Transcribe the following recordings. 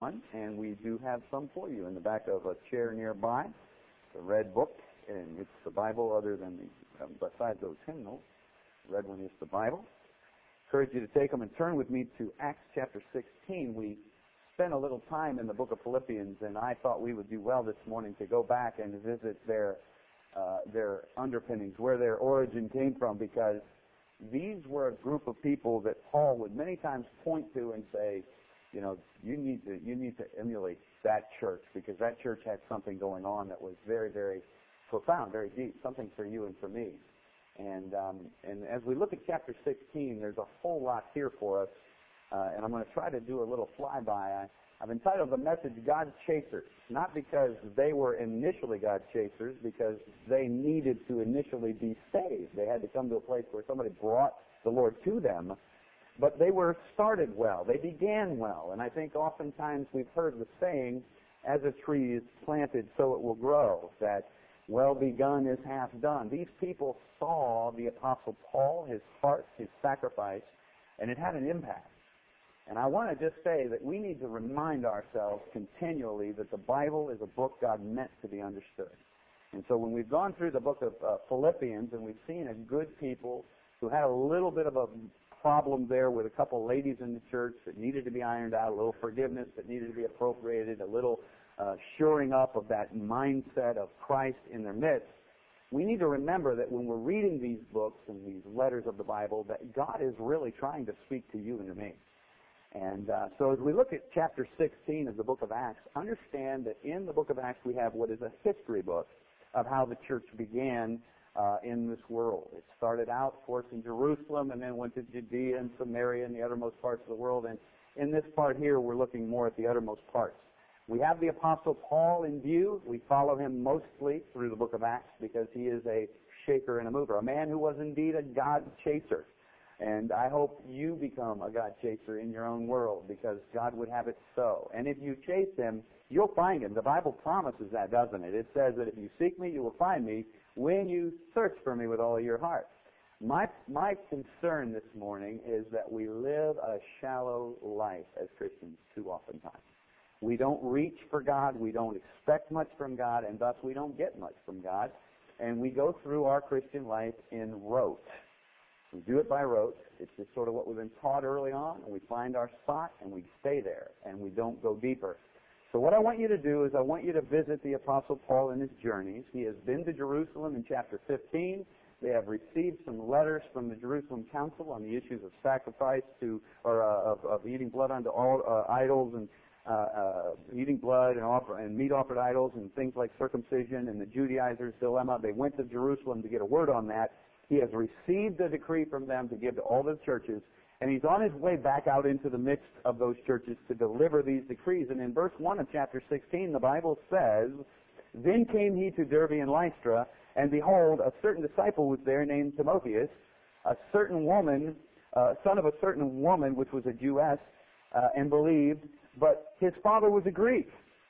And we do have some for you in the back of a chair nearby. The red book, and it's the Bible other than besides those hymnals. The red one is the Bible. Encourage you to take them and turn with me to Acts chapter 16. We spent a little time in the book of Philippians, and I thought we would do well this morning to go back and visit their underpinnings, where their origin came from, because these were a group of people that Paul would many times point to and say, you know, you need to emulate that church, because that church had something going on that was very, very profound, very deep, something for you and for me. And as we look at chapter 16, there's a whole lot here for us, and I'm going to try to do a little flyby. I've entitled the message "God's Chasers," not because they were initially God's chasers, because they needed to initially be saved. They had to come to a place where somebody brought the Lord to them. But they were started well. They began well. And I think oftentimes we've heard the saying, as a tree is planted, so it will grow, that well begun is half done. These people saw the Apostle Paul, his heart, his sacrifice, and it had an impact. And I want to just say that we need to remind ourselves continually that the Bible is a book God meant to be understood. And so when we've gone through the book of Philippians, and we've seen a good people who had a little bit of a problem there with a couple ladies in the church that needed to be ironed out, a little forgiveness that needed to be appropriated, a little shoring up of that mindset of Christ in their midst, we need to remember that when we're reading these books and these letters of the Bible, that God is really trying to speak to you and to me. And so as we look at chapter 16 of the book of Acts, understand that in the book of Acts we have what is a history book of how the church began in this world. It started out, of course, in Jerusalem and then went to Judea and Samaria and the uttermost parts of the world. And in this part here, we're looking more at the uttermost parts. We have the Apostle Paul in view. We follow him mostly through the book of Acts because he is a shaker and a mover, a man who was indeed a God chaser. And I hope you become a God chaser in your own world, because God would have it so. And if you chase him, you'll find him. The Bible promises that, doesn't it? It says that if you seek me, you will find me when you search for me with all your heart. My concern this morning is that we live a shallow life as Christians too often times. We don't reach for God, we don't expect much from God, and thus we don't get much from God. And we go through our Christian life in rote. We do it by rote. It's just sort of what we've been taught early on, and we find our spot, and we stay there, and we don't go deeper. So what I want you to do is I want you to visit the Apostle Paul in his journeys. He has been to Jerusalem in chapter 15. They have received some letters from the Jerusalem Council on the issues of sacrifice of eating blood unto all idols, and eating blood and meat offered idols, and things like circumcision and the Judaizers' dilemma. They went to Jerusalem to get a word on that. He has received a decree from them to give to all the churches, and he's on his way back out into the midst of those churches to deliver these decrees. And in verse 1 of chapter 16, the Bible says, "Then came he to Derbe and Lystra, and behold, a certain disciple was there named Timotheus, a certain woman, son of a certain woman which was a Jewess, and believed, but his father was a Greek.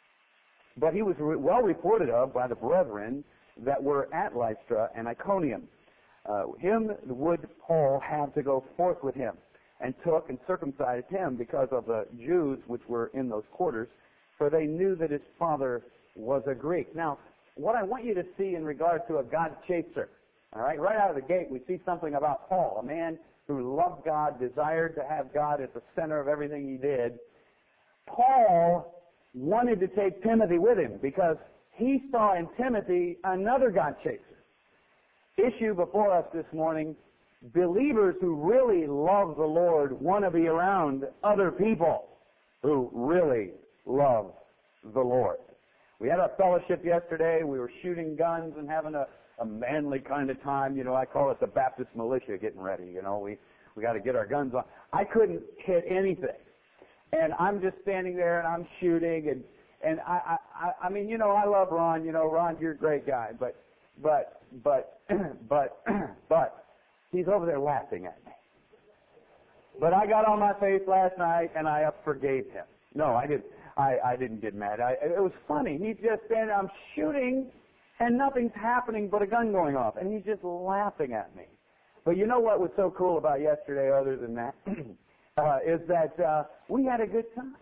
But he was well reported of by the brethren that were at Lystra and Iconium. Him would Paul have to go forth with him, and took and circumcised him because of the Jews which were in those quarters, for they knew that his father was a Greek." Now, what I want you to see in regard to a God chaser, all right out of the gate, we see something about Paul, a man who loved God, desired to have God at the center of everything he did. Paul wanted to take Timothy with him because he saw in Timothy another God chaser. Issue before us this morning: believers who really love the Lord want to be around other people who really love the Lord. We had a fellowship yesterday. We were shooting guns and having a manly kind of time. You know, I call it the Baptist militia getting ready. You know, we got to get our guns on. I couldn't hit anything. And I'm just standing there and I'm shooting, and I mean, you know, I love Ron. You know, Ron, you're a great guy, but he's over there laughing at me. But I got on my face last night and I forgave him. No, I didn't get mad. It was funny. He's just standing there, I'm shooting, and nothing's happening but a gun going off, and he's just laughing at me. But you know what was so cool about yesterday, other than that, is that we had a good time.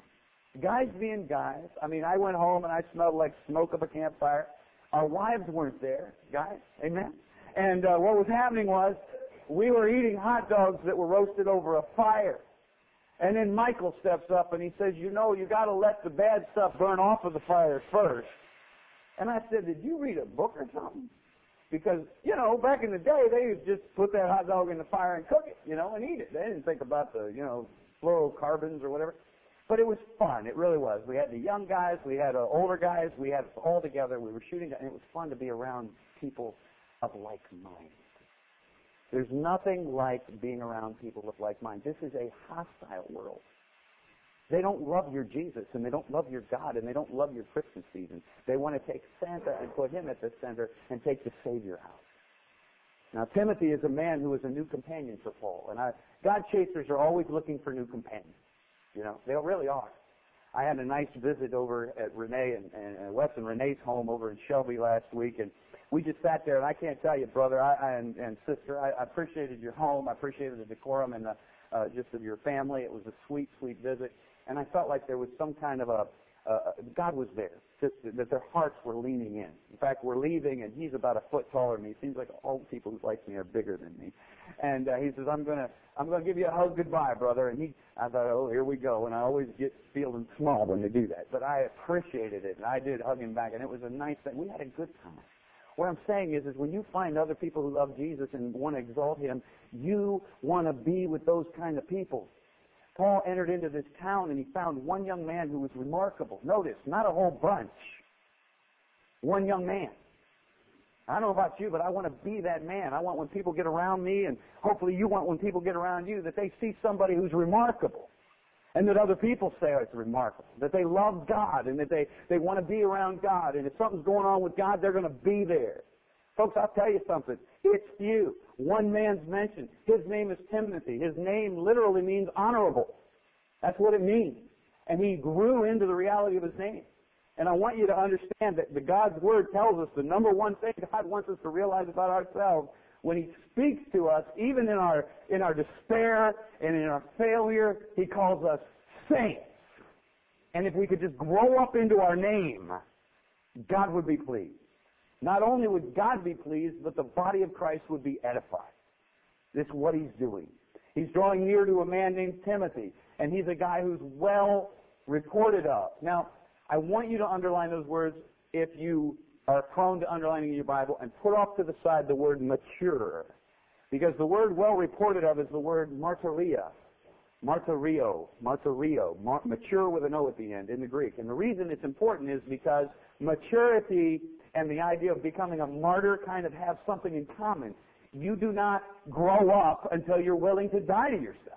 Guys being guys. I mean, I went home and I smelled like smoke of a campfire. Our wives weren't there, guys. Amen? And what was happening was we were eating hot dogs that were roasted over a fire. And then Michael steps up and he says, you know, you got to let the bad stuff burn off of the fire first. And I said, did you read a book or something? Because, you know, back in the day, they would just put that hot dog in the fire and cook it, you know, and eat it. They didn't think about the, you know, fluorocarbons or whatever. But it was fun. It really was. We had the young guys. We had older guys. We had it all together. We were shooting, and it was fun to be around people of like mind. There's nothing like being around people of like mind. This is a hostile world. They don't love your Jesus, and they don't love your God, and they don't love your Christmas season. They want to take Santa and put him at the center and take the Savior out. Now, Timothy is a man who is a new companion for Paul, and God chasers are always looking for new companions. You know, they really are. I had a nice visit over at Renee and Wes and Renee's home over in Shelby last week, and we just sat there, and I can't tell you, brother and sister, I appreciated your home. I appreciated the decorum and just of your family. It was a sweet, sweet visit, and I felt like there was some kind of God was there, that their hearts were leaning in. In fact, we're leaving, and he's about a foot taller than me. It seems like all the people who like me are bigger than me. And he says, I'm gonna give you a hug goodbye, brother. And I thought, oh, here we go. And I always get feeling small when they do that. But I appreciated it, and I did hug him back, and it was a nice thing. We had a good time. What I'm saying is when you find other people who love Jesus and want to exalt him, you want to be with those kind of people. Paul entered into this town and he found one young man who was remarkable. Notice, not a whole bunch. One young man. I don't know about you, but I want to be that man. I want when people get around me, and hopefully you want when people get around you, that they see somebody who's remarkable. And that other people say, oh, it's remarkable. That they love God and that they want to be around God. And if something's going on with God, they're going to be there. Folks, I'll tell you something. It's few. One man's mentioned. His name is Timothy. His name literally means honorable. That's what it means. And he grew into the reality of his name. And I want you to understand that God's Word tells us the number one thing God wants us to realize about ourselves when he speaks to us, even in our despair and in our failure, he calls us saints. And if we could just grow up into our name, God would be pleased. Not only would God be pleased, but the body of Christ would be edified. This is what he's doing. He's drawing near to a man named Timothy, and he's a guy who's well reported of. Now, I want you to underline those words if you are prone to underlining your Bible, and put off to the side the word mature. Because the word well reported of is the word martyria. Martyrio. Mature with an O at the end in the Greek. And the reason it's important is because maturity and the idea of becoming a martyr kind of have something in common. You do not grow up until you're willing to die to yourself.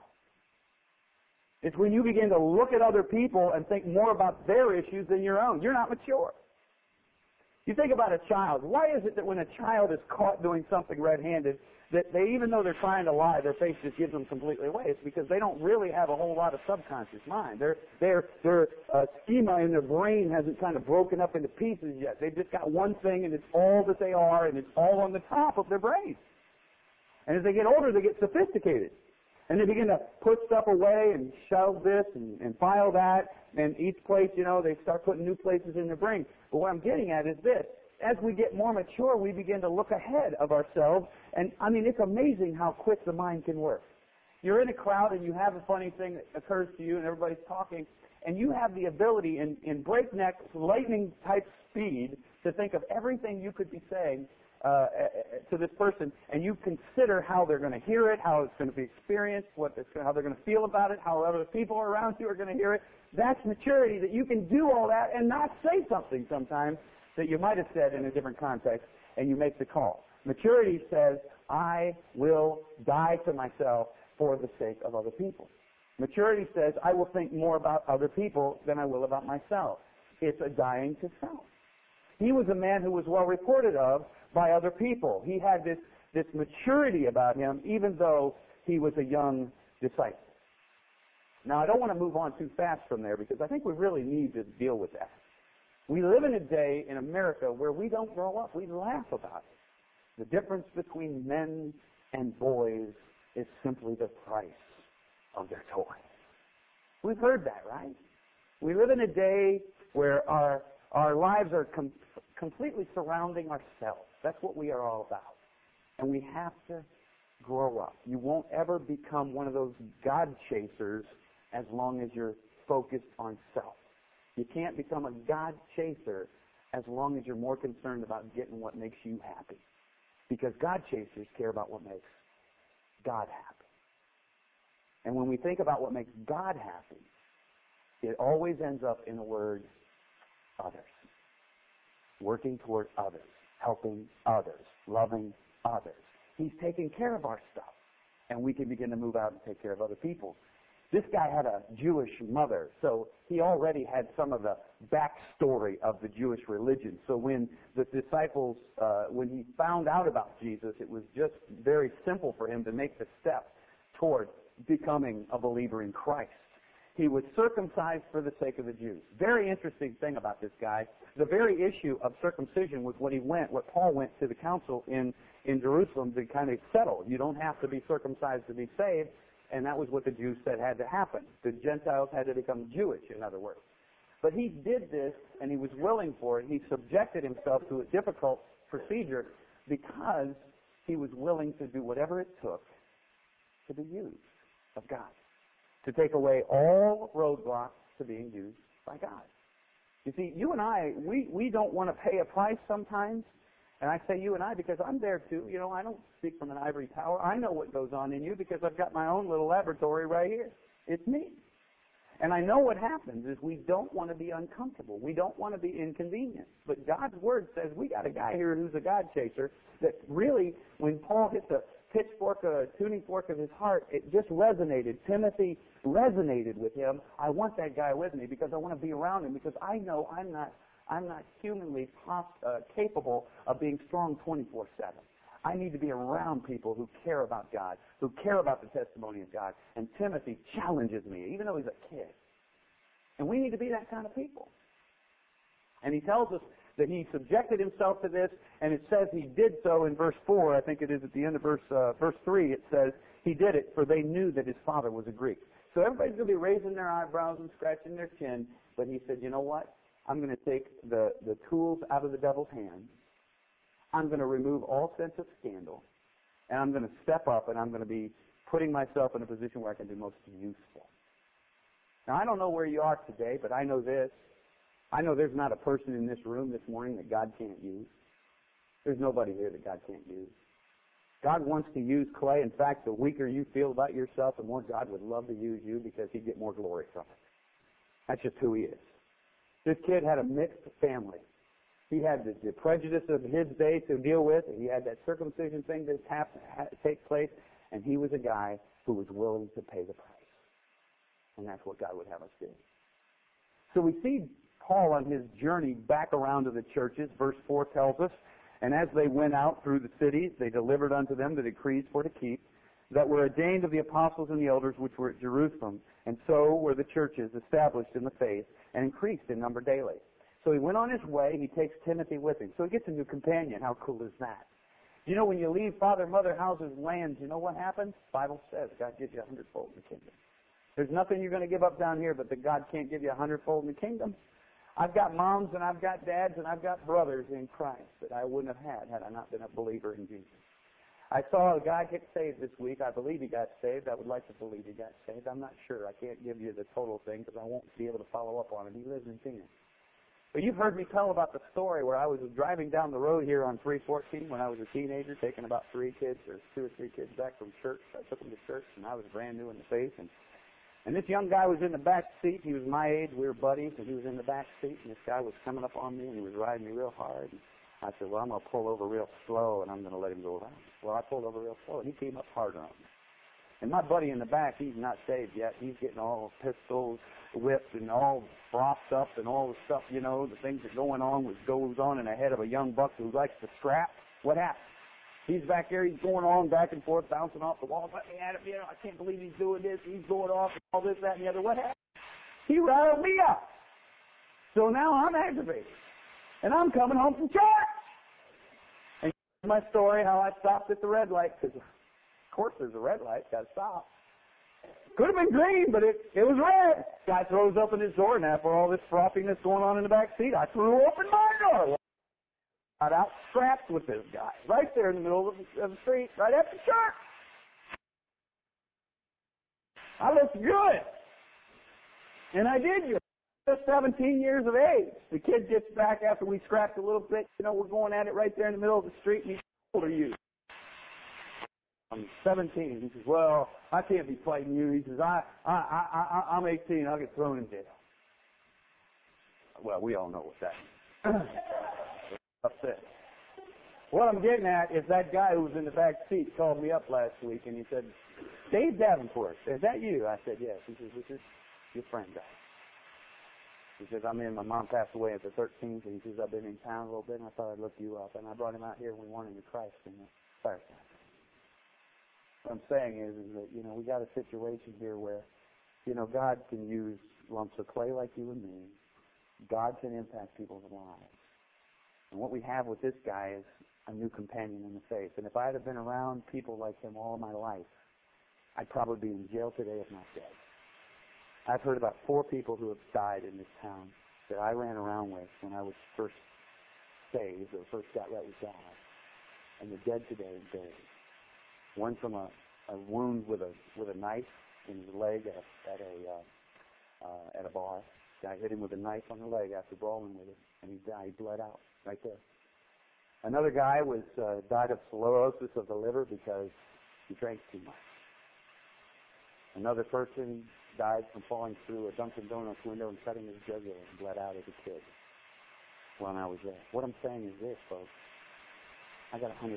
It's when you begin to look at other people and think more about their issues than your own. You're not mature. You think about a child. Why is it that when a child is caught doing something red-handed, that they, even though they're trying to lie, their face just gives them completely away? It's because they don't really have a whole lot of subconscious mind. Their schema in their brain hasn't kind of broken up into pieces yet. They've just got one thing, and it's all that they are, and it's all on the top of their brain. And as they get older, they get sophisticated. And they begin to put stuff away and shelve this and file that. And each place, you know, they start putting new places in their brain. But what I'm getting at is this. As we get more mature, we begin to look ahead of ourselves. And, I mean, it's amazing how quick the mind can work. You're in a crowd and you have a funny thing that occurs to you and everybody's talking. And you have the ability in breakneck, lightning-type speed to think of everything you could be saying to this person, and you consider how they're going to hear it, how it's going to be experienced, how they're going to feel about it, how other people around you are going to hear it. That's maturity, that you can do all that and not say something sometimes that you might have said in a different context, and you make the call. Maturity says, I will die to myself for the sake of other people. Maturity says, I will think more about other people than I will about myself. It's a dying to self. He was a man who was well reported of by other people. He had this maturity about him, even though he was a young disciple. Now, I don't want to move on too fast from there because I think we really need to deal with that. We live in a day in America where we don't grow up. We laugh about it. The difference between men and boys is simply the price of their toys. We've heard that, right? We live in a day where our lives are completely surrounding ourselves. That's what we are all about. And we have to grow up. You won't ever become one of those God chasers as long as you're focused on self. You can't become a God chaser as long as you're more concerned about getting what makes you happy. Because God chasers care about what makes God happy. And when we think about what makes God happy, it always ends up in the word others. Working toward others, helping others, loving others. He's taking care of our stuff. And we can begin to move out and take care of other people. This guy had a Jewish mother, so he already had some of the backstory of the Jewish religion. So when the disciples, when he found out about Jesus, it was just very simple for him to make the step toward becoming a believer in Christ. He was circumcised for the sake of the Jews. Very interesting thing about this guy. The very issue of circumcision was what Paul went to the council in Jerusalem to kind of settle. You don't have to be circumcised to be saved. And that was what the Jews said had to happen. The Gentiles had to become Jewish, in other words. But he did this, and he was willing for it. He subjected himself to a difficult procedure because he was willing to do whatever it took to be used of God, to take away all roadblocks to being used by God. You see, you and I, we don't want to pay a price sometimes. And I say you and I because I'm there too. You know, I don't speak from an ivory tower. I know what goes on in you because I've got my own little laboratory right here. It's me. And I know what happens is we don't want to be uncomfortable. We don't want to be inconvenienced. But God's Word says we got a guy here who's a God chaser that really, when Paul hit the tuning fork of his heart, it just resonated. Timothy resonated with him. I want that guy with me because I want to be around him because I know I'm not humanly capable of being strong 24/7. I need to be around people who care about God, who care about the testimony of God. And Timothy challenges me, even though he's a kid. And we need to be that kind of people. And he tells us that he subjected himself to this, and it says he did so in verse 4. I think it is at the end of verse 3. It says he did it for they knew that his father was a Greek. So everybody's going to be raising their eyebrows and scratching their chin. But he said, you know what? I'm going to take the tools out of the devil's hands. I'm going to remove all sense of scandal. And I'm going to step up and I'm going to be putting myself in a position where I can be most useful. Now, I don't know where you are today, but I know this. I know there's not a person in this room this morning that God can't use. There's nobody here that God can't use. God wants to use Clay. In fact, the weaker you feel about yourself, the more God would love to use you because he'd get more glory from it. That's just who he is. This kid had a mixed family. He had the prejudice of his day to deal with. He had that circumcision thing that take place, and he was a guy who was willing to pay the price. And that's what God would have us do. So we see Paul on his journey back around to the churches. Verse 4 tells us, and as they went out through the cities, they delivered unto them the decrees for to keep, that were ordained of the apostles and the elders which were at Jerusalem. And so were the churches established in the faith and increased in number daily. So he went on his way. He takes Timothy with him. So he gets a new companion. How cool is that? You know, when you leave father, mother, houses, lands, you know what happens? The Bible says God gives you 100-fold in the kingdom. There's nothing you're going to give up down here, but that God can't give you 100-fold in the kingdom. I've got moms and I've got dads and I've got brothers in Christ that I wouldn't have had I not been a believer in Jesus. I saw a guy get saved this week. I believe he got saved. I would like to believe he got saved. I'm not sure. I can't give you the total thing because I won't be able to follow up on it. He lives in Phoenix. But you've heard me tell about the story where I was driving down the road here on 314 when I was a teenager, taking about 2 or 3 kids back from church. I took them to church, and I was brand new in the faith. And this young guy was in the back seat. He was my age. We were buddies, and he was in the back seat. And this guy was coming up on me, and he was riding me real hard. And I said, well, I'm going to pull over real slow, and I'm going to let him go around. Well, I pulled over real slow, and he came up harder on me. And my buddy in the back, he's not saved yet. He's getting all pistols, whipped, and all frothed up, and all the stuff, you know, the things that goes on in the head of a young buck who likes to scrap. What happened? He's back there. He's going on back and forth, bouncing off the walls. Let me at him. You know, I can't believe he's doing this. He's going off and all this, that, and the other. What happened? He rattled me up. So now I'm aggravated. And I'm coming home from church. And my story, how I stopped at the red light, because, of course, there's a red light. Got to stop. Could have been green, but it was red. Guy throws open his door, and after all this frothiness going on in the back seat, I threw open my door. Got out scrapped with this guy, right there in the middle of the street, right after church. I looked good. And I did good. Just 17 years of age. The kid gets back after we scrapped a little bit. You know, we're going at it right there in the middle of the street, and he says, how old are you? I'm 17. He says, well, I can't be fighting you. He says, I'm 18. I'll get thrown in jail. Well, we all know what that means. Upset. What I'm getting at is that guy who was in the back seat called me up last week, and he said, Dave Davenport, is that you? I said, yes. He says, this is your friend, guy. He says, I'm in. My mom passed away at the 13th, and he says, I've been in town a little bit, and I thought I'd look you up. And I brought him out here, and we wanted to Christ in the fireside. What I'm saying is that, you know, we got a situation here where, you know, God can use lumps of clay like you and me. God can impact people's lives. And what we have with this guy is a new companion in the faith. And if I had been around people like him all my life, I'd probably be in jail today if not dead. I've heard about 4 people who have died in this town that I ran around with when I was first saved or first got right with God. And they're dead today and buried. One from a wound with a knife in his leg at a bar. Guy hit him with a knife on the leg after brawling with him, and he died. He bled out right there. Another guy died of cirrhosis of the liver because he drank too much. Another person died from falling through a Dunkin' Donuts window and cutting his jugular and bled out as a kid when I was there. What I'm saying is this, folks. I got 100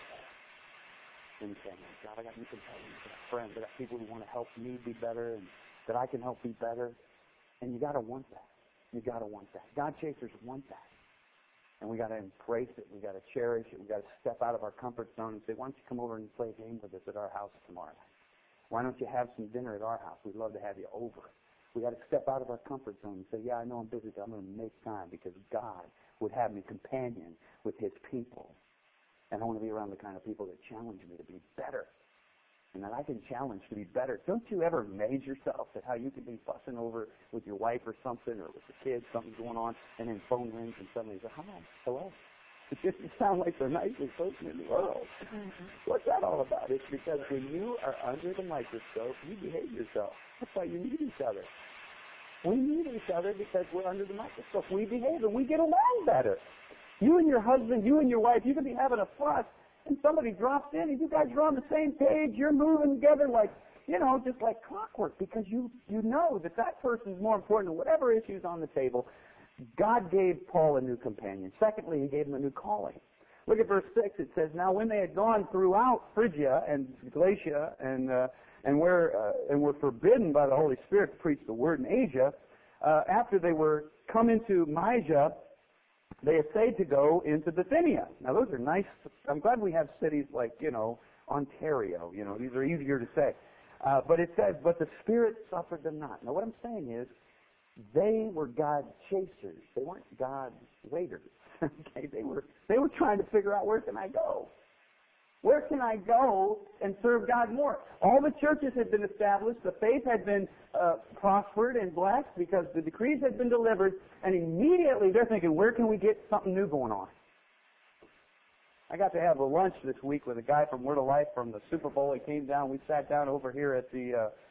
in family. God, I got new companions, I got friends, I got people who want to help me be better and that I can help be better. And you got to want that. You got to want that. God chasers want that. And we got to embrace it. We got to cherish it. We got to step out of our comfort zone and say, why don't you come over and play a game with us at our house tomorrow night? Why don't you have some dinner at our house? We'd love to have you over. We got to step out of our comfort zone and say, yeah, I know I'm busy, but I'm going to make time because God would have me companion with His people. And I want to be around the kind of people that challenge me to be better. And that I can challenge to be better. Don't you ever amaze yourself at how you can be fussing over with your wife or something, or with the kids, something's going on, and then phone rings and suddenly you say, hi, hello. It just sounds like the nicest person in the world. What's that all about? It's because when you are under the microscope, you behave yourself. That's why you need each other. We need each other because we're under the microscope. We behave and we get along better. You and your husband, you and your wife, you can be having a fuss, and somebody drops in, and you guys are on the same page. You're moving together like, you know, just like clockwork, because you know that person's more important than whatever issue's on the table. God gave Paul a new companion. Secondly, He gave him a new calling. Look at verse 6. It says, now when they had gone throughout Phrygia and Galatia and were forbidden by the Holy Spirit to preach the word in Asia, after they were come into Mysia, they essayed to go into Bithynia. Now those are nice. I'm glad we have cities like, you know, Ontario. You know, these are easier to say. But it says, but the Spirit suffered them not. Now what I'm saying is, they were God chasers. They weren't God waiters. Okay, they were trying to figure out, where can I go? Where can I go and serve God more? All the churches had been established. The faith had been prospered and blessed because the decrees had been delivered. And immediately they're thinking, where can we get something new going on? I got to have a lunch this week with a guy from Word of Life from the Super Bowl. He came down. We sat down over here at the